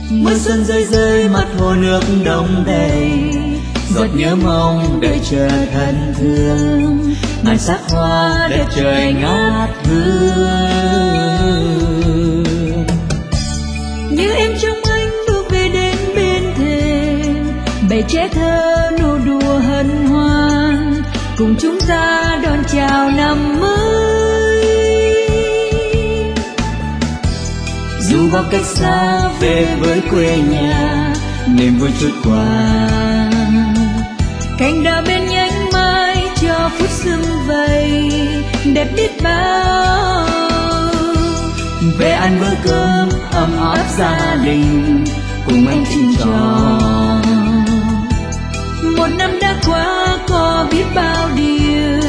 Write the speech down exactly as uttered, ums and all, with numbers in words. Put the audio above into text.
Mưa xuân rơi rơi mặt hồ nước đông đầy, giọt nhớ mong đợi chờ thân thương, ngàn sắc hoa đất trời ngát hương. Như em trong anh bước về đến bên thềm, bầy trẻ thơ nô đùa hân hoan, cùng chúng ta đón chào năm mới. Dù bao cách xa về với quê nhà, niềm vui chút qua. Cành đào bên nhánh mai cho phút sum vầy, đẹp biết bao. Về ăn bữa cơm ấm áp gia đình, cùng anh chuyện trò. Một năm đã qua có biết bao điều,